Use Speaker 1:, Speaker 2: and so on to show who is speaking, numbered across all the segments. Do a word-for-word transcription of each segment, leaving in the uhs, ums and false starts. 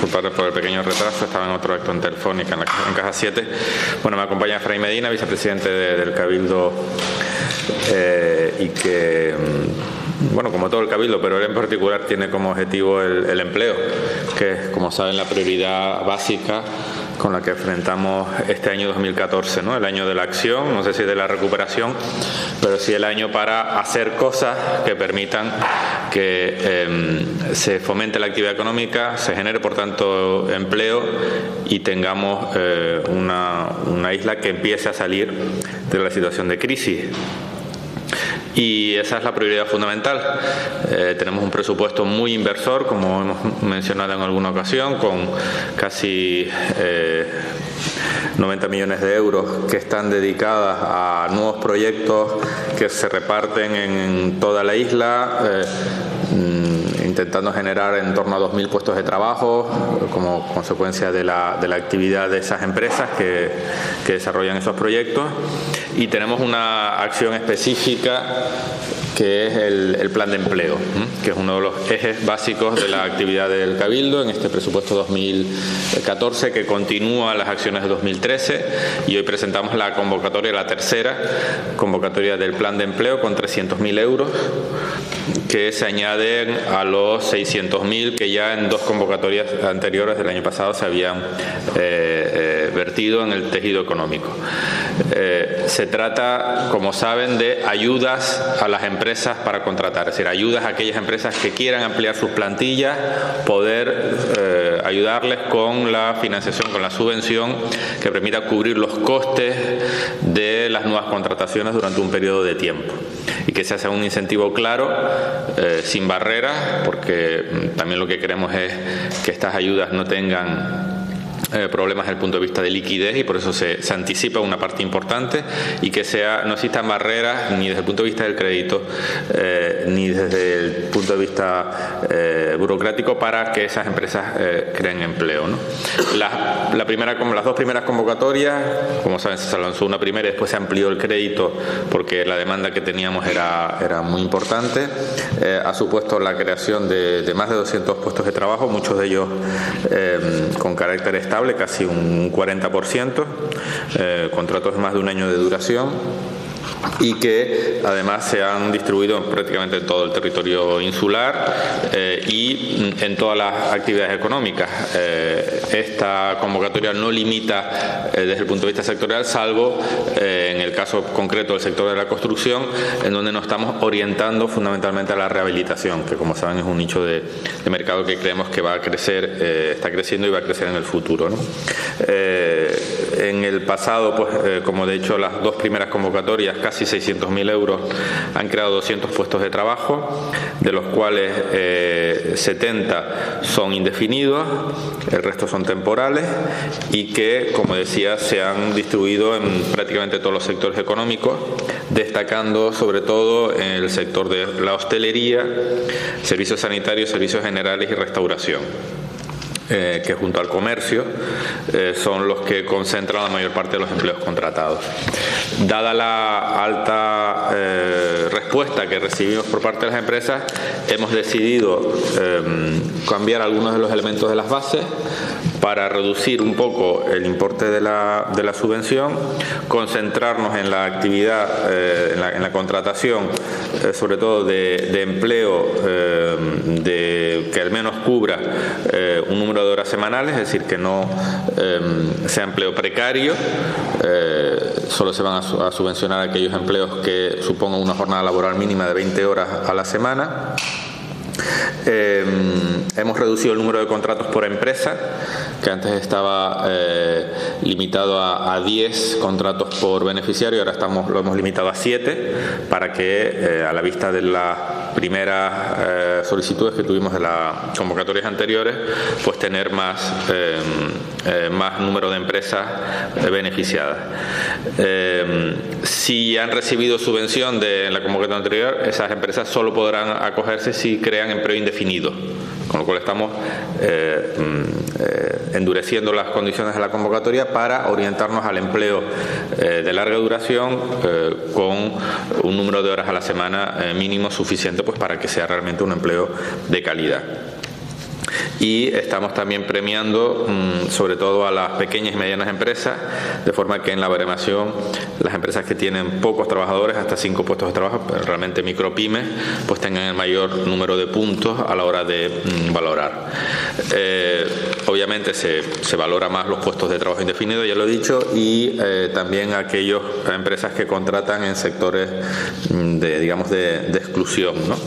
Speaker 1: disculpar por el pequeño retraso, estaba en otro acto en Telefónica, en, la, en Caja siete. Bueno, me acompaña Fray Medina, vicepresidente de, del Cabildo, eh, y que, bueno, como todo el Cabildo, pero él en particular tiene como objetivo el, el empleo, que es, como saben, la prioridad básica con la que enfrentamos este año dos mil catorce, ¿no? El año de la acción, no sé si de la recuperación, pero sí el año para hacer cosas que permitan que eh, se fomente la actividad económica, se genere, por tanto, empleo y tengamos eh, una, una isla que empiece a salir de la situación de crisis. Y esa es la prioridad fundamental. Eh, tenemos un presupuesto muy inversor, como hemos mencionado en alguna ocasión, con casi eh, noventa millones de euros que están dedicadas a nuevos proyectos que se reparten en toda la isla, eh, intentando generar en torno a dos mil puestos de trabajo como consecuencia de la, de la actividad de esas empresas que, que desarrollan esos proyectos. Y tenemos una acción específica que es el, el plan de empleo, que es uno de los ejes básicos de la actividad del Cabildo en este presupuesto dos mil catorce, que continúa las acciones de dos mil trece, y hoy presentamos la convocatoria, la tercera convocatoria del plan de empleo, con trescientos mil euros, que se añaden a los seiscientos mil que ya en dos convocatorias anteriores del año pasado se habían eh, eh, vertido en el tejido económico. Eh, se trata, como saben, de ayudas a las empresas para contratar, es decir, ayudas a aquellas empresas que quieran ampliar sus plantillas, poder eh, ayudarles con la financiación, con la subvención que permita cubrir los costes de las nuevas contrataciones durante un periodo de tiempo, y que se hace un incentivo claro, eh, sin barreras, porque también lo que queremos es que estas ayudas no tengan Eh, problemas desde el punto de vista de liquidez, y por eso se, se anticipa una parte importante, y que sea, no existan barreras ni desde el punto de vista del crédito eh, ni desde el punto de vista eh, burocrático para que esas empresas eh, creen empleo, ¿no? La, la primera, como las dos primeras convocatorias, como saben, se lanzó una primera y después se amplió el crédito porque la demanda que teníamos era, era muy importante. Eh, ha supuesto la creación de, de más de doscientos puestos de trabajo, muchos de ellos eh, con carácter estable, casi un cuarenta por ciento, eh, contratos de más de un año de duración, y que además se han distribuido prácticamente en todo el territorio insular eh, y en todas las actividades económicas. Eh, esta convocatoria no limita eh, desde el punto de vista sectorial, salvo eh, en el caso concreto del sector de la construcción, en donde nos estamos orientando fundamentalmente a la rehabilitación, que, como saben, es un nicho de, de mercado que creemos que va a crecer, eh, está creciendo y va a crecer en el futuro, ¿no? Eh, en el pasado, pues eh, como de hecho las dos primeras convocatorias, casi seiscientos mil euros, han creado doscientos puestos de trabajo, de los cuales eh, setenta son indefinidos, el resto son temporales, y que, como decía, se han distribuido en prácticamente todos los sectores económicos, destacando sobre todo en el sector de la hostelería, servicios sanitarios, servicios generales y restauración. Eh, que junto al comercio eh, son los que concentran la mayor parte de los empleos contratados. Dada la alta eh, respuesta que recibimos por parte de las empresas, hemos decidido eh, cambiar algunos de los elementos de las bases para reducir un poco el importe de la, de la subvención, concentrarnos en la actividad, eh, en, la, en la contratación, eh, sobre todo de, de empleo eh, de, que al menos cubra eh, un número de horas semanales, es decir, que no eh, sea empleo precario. Eh, solo se van a, a subvencionar aquellos empleos que supongan una jornada laboral mínima de veinte horas a la semana. Eh, hemos reducido el número de contratos por empresa, que antes estaba eh, limitado a, a diez contratos por beneficiario, ahora estamos, lo hemos limitado a siete, para que eh, a la vista de las primeras eh, solicitudes que tuvimos de las convocatorias anteriores, pues tener más, eh, eh, más número de empresas eh, beneficiadas. Eh, si han recibido subvención de la convocatoria anterior, esas empresas solo podrán acogerse si crean empleo indefinido, con lo cual estamos eh, eh, endureciendo las condiciones de la convocatoria para orientarnos al empleo eh, de larga duración eh, con un número de horas a la semana eh, mínimo suficiente, pues para que sea realmente un empleo de calidad. Y estamos también premiando mmm, sobre todo a las pequeñas y medianas empresas, de forma que en la baremación las empresas que tienen pocos trabajadores, hasta cinco puestos de trabajo, pero realmente micropymes, pues tengan el mayor número de puntos a la hora de mmm, valorar. Eh, obviamente se, se valora más los puestos de trabajo indefinido, ya lo he dicho, y eh, también aquellas empresas que contratan en sectores de, digamos, de, de exclusión, ¿no?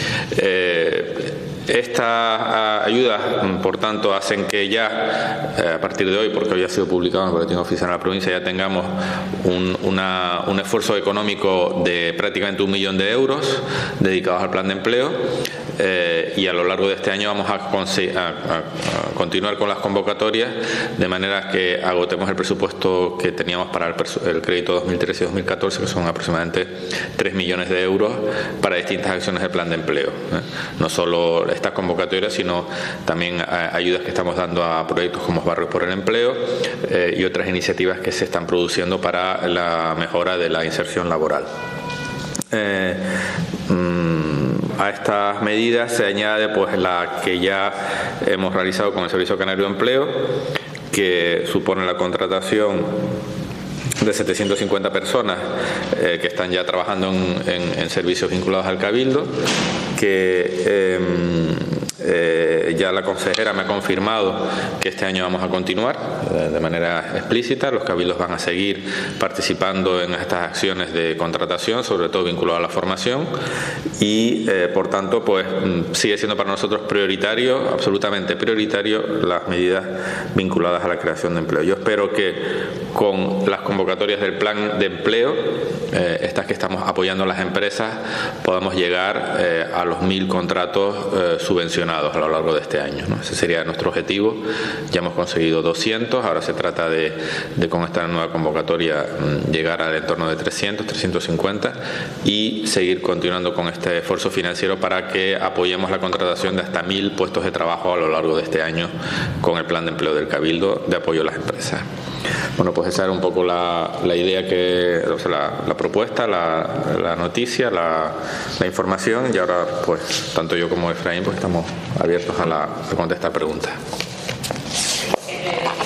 Speaker 1: Eh, Estas ayudas, por tanto, hacen que ya, eh, a partir de hoy, porque hoy ha sido publicado en el Boletín Oficial de la provincia, ya tengamos un, una, un esfuerzo económico de prácticamente un millón de euros dedicados al plan de empleo, eh, y a lo largo de este año vamos a, a, a continuar con las convocatorias, de manera que agotemos el presupuesto que teníamos para el, el crédito dos mil trece y dos mil catorce, que son aproximadamente tres millones de euros para distintas acciones del plan de empleo, ¿eh? No solo estas convocatorias, sino también a ayudas que estamos dando a proyectos como Barrios por el Empleo, eh, y otras iniciativas que se están produciendo para la mejora de la inserción laboral. Eh, mmm, a estas medidas se añade pues la que ya hemos realizado con el Servicio Canario de Empleo, que supone la contratación de setecientas cincuenta personas eh, que están ya trabajando en, en, en servicios vinculados al Cabildo, que eh, eh, ya la consejera me ha confirmado que este año vamos a continuar eh, de manera explícita. Los cabildos van a seguir participando en estas acciones de contratación, sobre todo vinculadas a la formación, y eh, por tanto pues sigue siendo para nosotros prioritario, absolutamente prioritario, las medidas vinculadas a la creación de empleo. Yo espero que con las convocatorias del plan de empleo, eh, estas que estamos apoyando a las empresas, podamos llegar eh, a los mil contratos eh, subvencionados a lo largo de este año, ¿no? Ese sería nuestro objetivo. Ya hemos conseguido doscientos, ahora se trata de, de con esta nueva convocatoria llegar al entorno de trescientos, trescientos cincuenta y seguir continuando con este esfuerzo financiero para que apoyemos la contratación de hasta mil puestos de trabajo a lo largo de este año con el plan de empleo del Cabildo de apoyo a las empresas. Bueno, pues esa era un poco la, la idea, que, o sea, la, la propuesta, la, la noticia, la, la información, y ahora pues tanto yo como Efraín pues estamos abiertos a, la, a contestar preguntas.